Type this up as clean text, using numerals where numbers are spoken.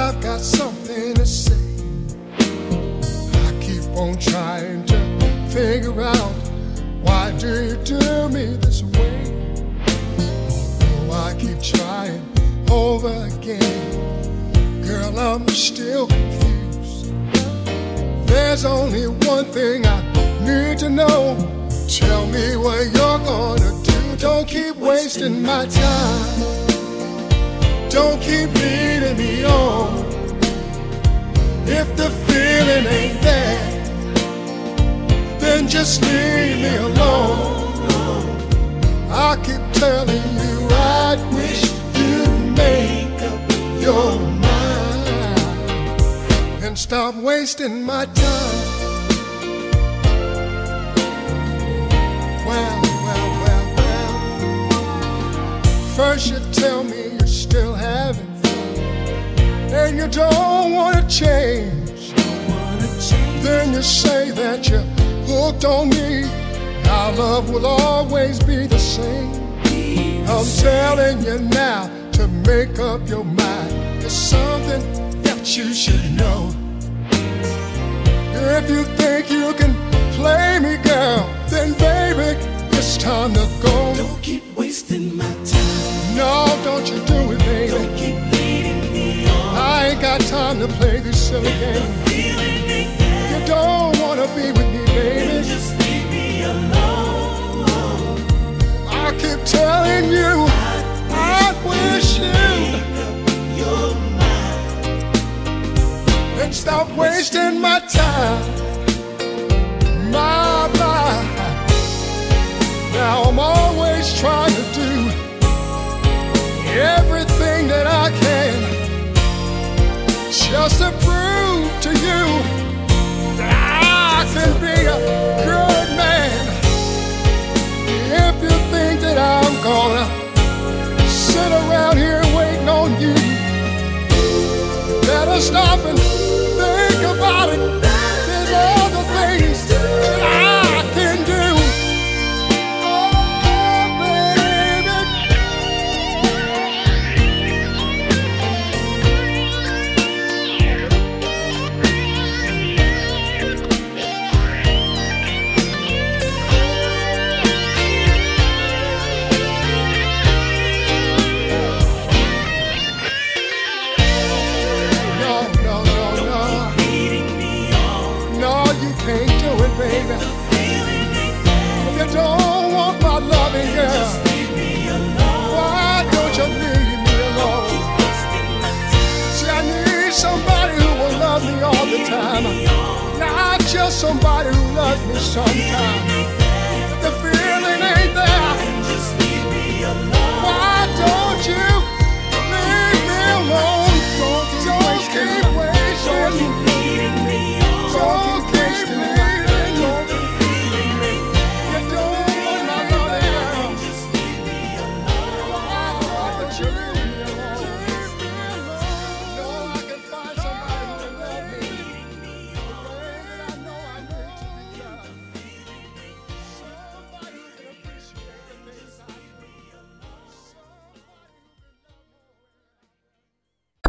I've got something to say. I keep on trying to figure out, why do you do me this way? Although I keep trying over again, girl, I'm still confused. There's only one thing I need to know. Tell me what you're gonna do. Don't keep wasting my time. Don't keep leading me on. If the feeling ain't there, then just leave me alone. I keep telling you, I wish you'd make up your mind and stop wasting my time. Well. First you tell me you're still having fun, and you don't want to change. Then you say that you're hooked on me. Our love will always be the same. I'm telling you now to make up your mind. There's something that you should know. If you think you can play me, girl, then baby, it's time to go. Don't keep wasting my time. No, don't you do it, baby. Don't keep leading me on. I ain't got time to play this silly game. You don't wanna be with me, baby. Just leave me alone. I keep telling you, I wish you'd your mind and stop wasting my time. My. Now I'm always trying to do everything that I can just to prove to you that I can be a good man. If you think that I'm gonna sit around here waiting on you, better stop and